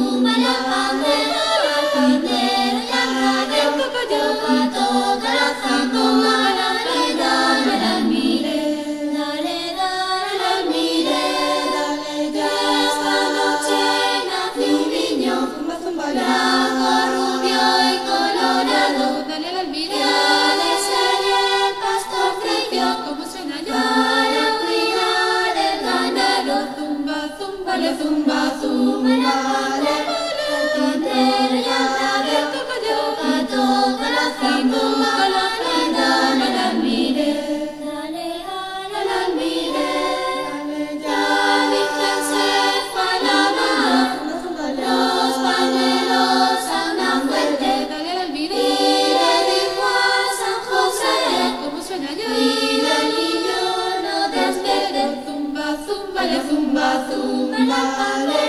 zumba, la pandera, la radio, toca la zambomba, dale, dale, la mire, dale, dale, la mire, dale, que esta noche nace un niño, blanco, rubio y colorado, dale, la mire, ha de ser el pastorcillo, como suena ya, para cuidar el ganado, zumba, zumba, le zumba, zumba, la pandera, la radio, toca la zambomba, dale, la mire, dale, dale, la mire, ya Virgen se fue a la mar, los pañuelos andan fuerte, dale, la mire, y le dijo a San José, como suena ya, y el niño no despierte, zumba, zumba, le zumba, zumba, la pandera.